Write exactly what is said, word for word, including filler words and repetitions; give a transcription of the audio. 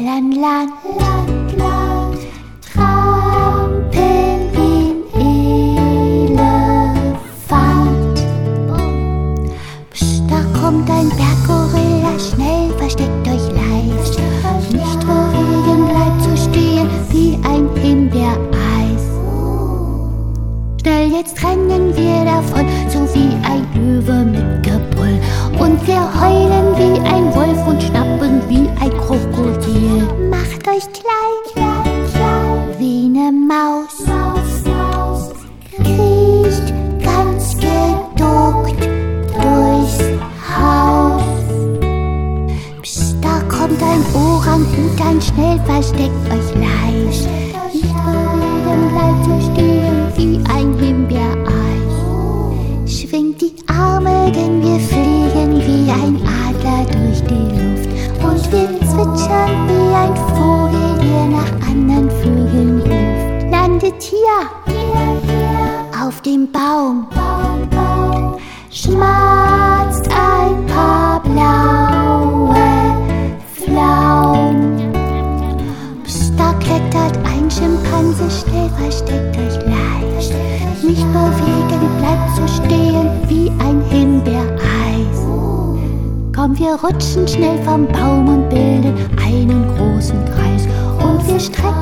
an Land, Land, Land, trampeln wie ein Elefant. Psst, da kommt ein Berggorilla, schnell versteckt euch leicht. Nicht verwegen, bleibt so stehen wie ein Himbeereis. Schnell, jetzt rennen wir davon, so wie ein Löwe mit Gebrüll. Und wir heulen wie ein Wolf und schnappen wie ein Krokodil. Macht euch klein, klein, klein, wie ne Maus. Maus, Maus. Kriecht ganz geduckt durchs Haus. Psst, da kommt ein Orang-Utan, schnell versteckt euch leicht. Nicht verwegen, bleibt so stehen wie ein Himbeereis. Schwingt die Arme, denn wir fliegen wie ein Adler durch die Luft. Und wir zwitschern wie ein Vogel, der nach anderen Vögeln ruft. Landet hier, hier, hier auf dem Baum. Baum, Baum. Schmatzt ein paar blaue Pflaumen. Psst, da klettert ein Schimpanse, schnell versteckt euch leicht. Nicht bewegen, bleibt so stehen wie ein Himbeereis. Komm, wir rutschen schnell vom Baum und bilden einen großen Kreis. Und wir strecken